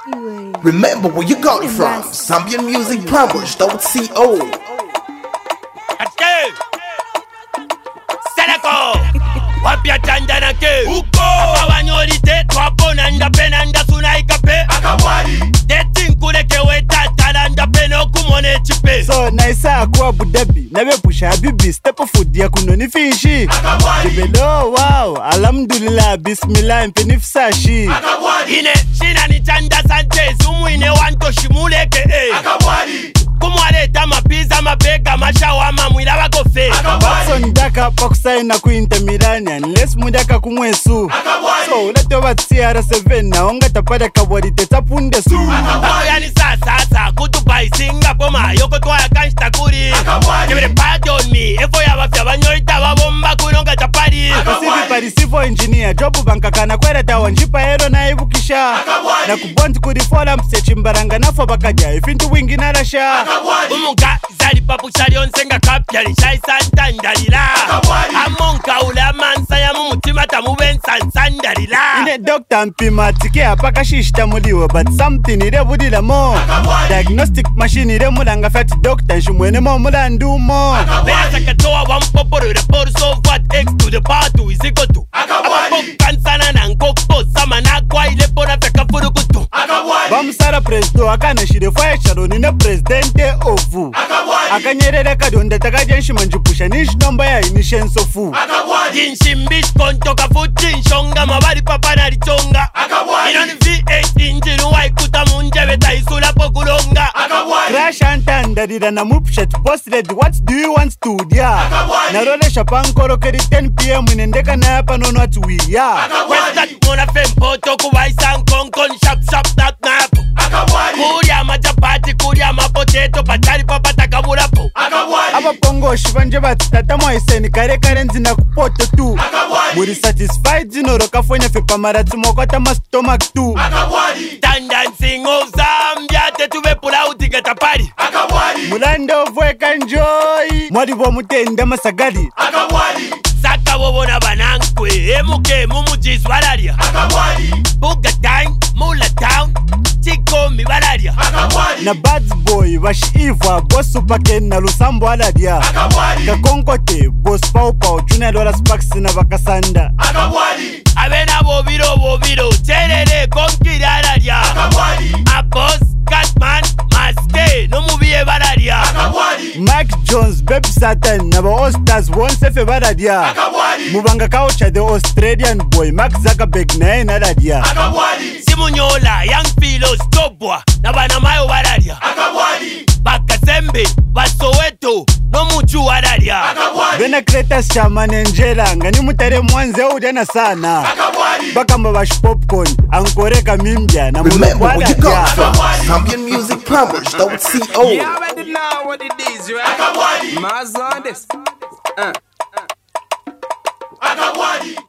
Remember where you got it from. Zambian Music Plumbers.co. Seleko wapya tandana ke uko abanyolite twapona ndapena ndasuna ikape akabwali detinkule kewe tatalanda peno kumone chipe so naisa akwa Abu Dhabi nabe pusha bibi step food ya kunoni fishi akabwali jibelo wow alhamdulillah bismillah mpenifsashi akabwali ine shina ni chanda sante sumu ine wanto shimuleke akabwali kumwaleta mapiza mabega mashawama mwila bakofe Watson daka pakusaina ku Inter Milan unless mudaka kumwesu so uleto ba CR7 na onga tapada kabwali tetsapunde su yani sasa kutupa Singapore mayoko twaya kanshita kuri kibere pardon me efo yabafya banyoita babomba kuronga tapari Pacific Parisifo engineer job bankakana kwereta wanjipa hero na ibukisha na kubonti kuri forum sechimbaranga nafo bakajya ifintu wingi narasha Umunga zali papu chalion senga kapyali chai santandalila Amonka ula mansa ya mumutima tamuben santandalila Ine doctor mpima tike apaka shishita muliwe but something ire budila mo diagnostic machine ire mulanga fati doctor nshimwene mo mulandumo Bea sakatoa wampoporo report so what x to the power to is equal to Abapokansana na nkokpo sama na kwa ile pona feka furukutu Bamusara president akana shire fire sharoni na presidente ovu akanyerere kadonda takajenshima njipusha nishi nomba ya inishenso fu Jinshimbish kontoka futi nshonga mabari papa na lichonga Inoni V8 injini waikuta munjebe taisula pokulonga Crash antandalira na mupshat posted what do you want to dia narolesha pankoro keri 10 pm inendeka na hapa nono atuwia Westat mona fempoto kuwaisa nkonkon shap shap tak napo Kuria majapati kuria mapoteto patari papa takabulapo abapongoshi banje batitatamu iseni kare kare nzina kupoto tu muri satisfied zinoro kafonya fe pamaratsi mokota ma stomach tu Dancing of Zambia tetube pula utigeta pari mulando vweka enjoy mwali bo mutenda masagali Saka wobona banankwe emuke mumujiz walaria Buga time mula town chiko mi walaria na bad boy bashiva boss upake na lusambo aladia kakonkote boss pau pau junior dola sparks na bakasanda Abena bobiro cherere konkiri alaria A boss Catman maske no mubiye walaria Mike Jones baby Satan na ba All-Stars wonse fe baladia mubanga kaucha the Australian boy Mark Zuckerberg na ena aladia Simunyola young philos tobwa na bana mayo walaria Bakasembe basoweto no muchu walaria Bena Kretas Shaman Angela ngani mutare mwanze udena sana bakamba bash popcorn ankoreka mimbya na Remember where you got it from. Zambian Music Plumbers.co. You already know what it is, right? Maz on this.